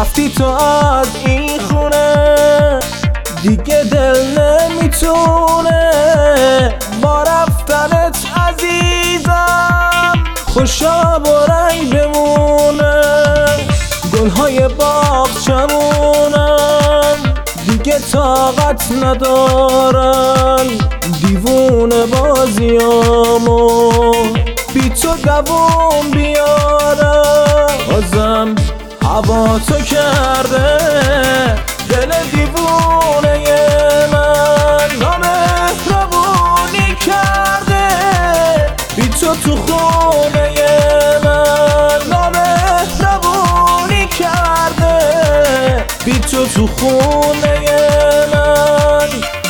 رفتی تو از این خونه، دیگه دل نمیتونه با رفتنت عزیزم خوشا و رنگ بمونه. گلهای باغچمونم دیگه طاقت ندارن، دیوونه بازیامو بی تو دووم بیارم. بازم هوا تو کرده دل دیوونه من، نامهربونی کرده بی تو تو خونه من، نامهربونی کرده بی تو تو خونه من.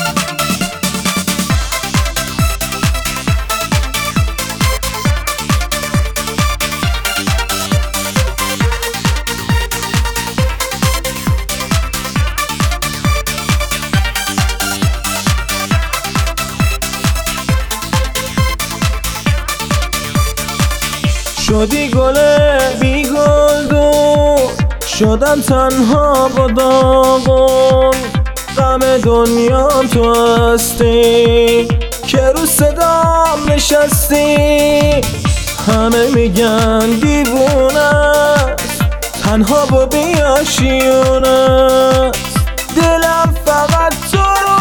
شدی گل بی گلدون، شدم تنها با داغون، غم دنیام تو هستی که رو صدام نشستی. همه میگن دیوونه است، تنها با بیاشیونه است، دلم فقط تو رو